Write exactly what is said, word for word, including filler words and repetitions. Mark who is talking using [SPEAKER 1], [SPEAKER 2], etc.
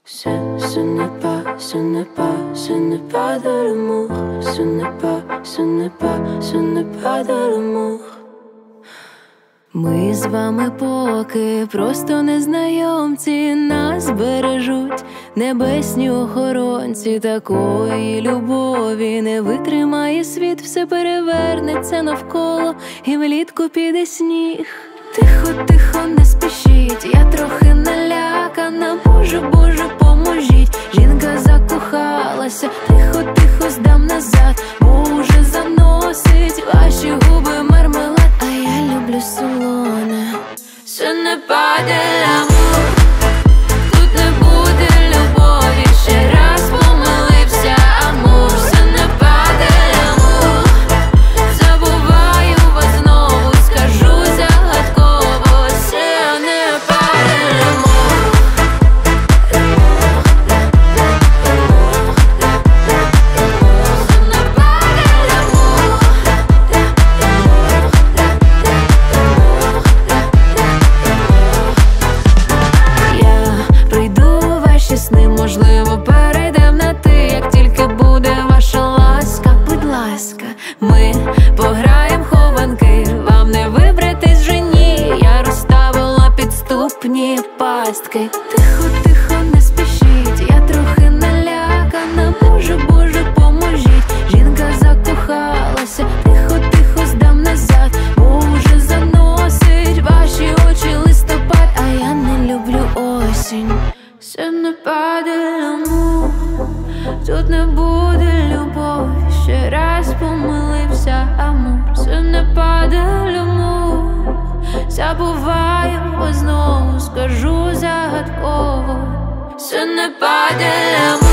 [SPEAKER 1] Ce, ce n'est pas, ce n'est pas, ce n'est pas de l'amour. Ce n'est pas, ce n'est pas, ce n'est pas de l'amour. Ми з вами поки просто незнайомці, нас бережуть небесні охоронці. Такої любові не витримає світ, все перевернеться навколо і влітку піде сніг. Тихо, тихо, не спішіть, я трохи налякана. Боже, Боже, поможіть, жінка закохалася. Тихо, тихо, здам назад, бо уже заносить ваші губи мармелад, а я люблю солоне. Ce n'est pas de l'amour, тут не буде любові, ще раз помилився амур. Ce n'est pas de l'amour, забуваю вас знову, скажу загадково. Ce n'est pas de l'amour. Ce n'est pas de l'amour. Я прийду у ваші сни, можливо, перейдем на ти, як тільки буде ваша ласка. Будь ласка, ми пограєм хованки, вам не вибратись вже ні. Я розставила підступні пастки. Тихо, тихо, не спішіть, я трохи налякана. Боже, Боже, поможіть, жінка закохалася. Тихо, тихо, здам назад, бо уже заносить ваші очі листопад, а я не люблю осінь. Ce n'est pas de l'amour, тут не буде любові, ще раз помилився амур. Ce n'est pas de l'amour, забуваю вас знову, скажу загадково. Ce n'est pas de l'amour.